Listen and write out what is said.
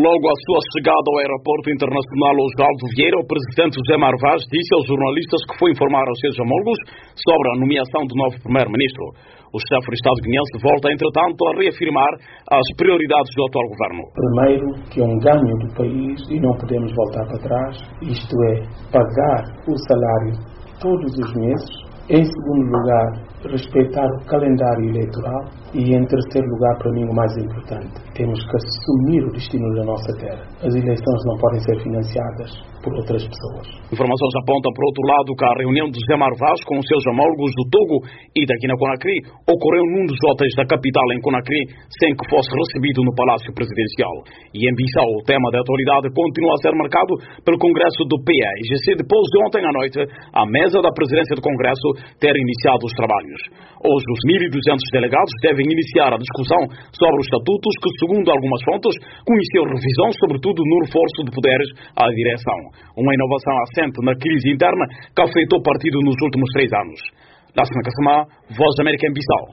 Logo à sua chegada ao aeroporto internacional Osvaldo Vieira, o presidente José Mário Vaz disse aos jornalistas que foi informar aos seus homólogos sobre a nomeação do novo primeiro-ministro. O chefe do Estado guineense volta, entretanto, a reafirmar as prioridades do atual governo. Primeiro, que é um ganho do país e não podemos voltar para trás, isto é, pagar o salário todos os meses. Em segundo lugar, respeitar o calendário eleitoral. E em terceiro lugar, para mim, o mais importante, temos que assumir o destino da nossa terra. As eleições não podem ser financiadas por outras pessoas. Informações apontam, por outro lado, que a reunião de José Mário Vaz com os seus homólogos do Togo e da Guiné-Conakry ocorreu num dos hotéis da capital em Conakry, sem que fosse recebido no Palácio Presidencial. E em Bissau, o tema da atualidade continua a ser marcado pelo Congresso do PAIGC, depois de ontem à noite, a mesa da presidência do Congresso ter iniciado os trabalhos. Hoje, os 1.200 delegados devem iniciar a discussão sobre os estatutos que, segundo algumas fontes, conheceu revisão, sobretudo no reforço de poderes à direção. Uma inovação assente na crise interna que afetou o partido nos últimos 3 anos. Lássina Kassamá, Voz da América em Bissau.